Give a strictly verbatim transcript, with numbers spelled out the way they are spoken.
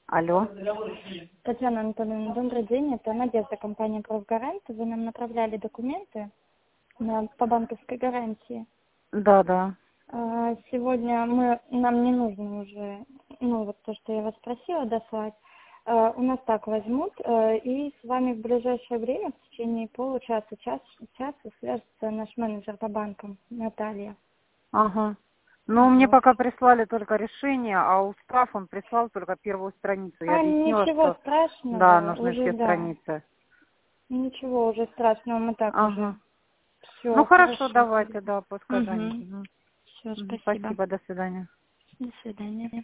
Алло. Татьяна Анатольевна, добрый день. Это Надежда, компания «Профгарант». Вы нам направляли документы на, по банковской гарантии. Да, да. А, Сегодня мы, нам не нужно уже, ну вот то, что я вас просила дослать. А, У нас так возьмут, а, и с вами в ближайшее время, в течение получаса, час, часа свяжется наш менеджер по банкам, Наталья. Ага. Ну, мне Вот. пока прислали только решение, а устав он прислал только первую страницу. Я А, объяснила, ничего что да, страшного, нужны уже все да. страницы. Ничего уже страшного, мы так уже. Ага. Ну, Все, хорошо, хорошо. давайте, да, пускай звонит. Угу. Мгм. Все, Мгм. спасибо. Спасибо, до свидания. До свидания.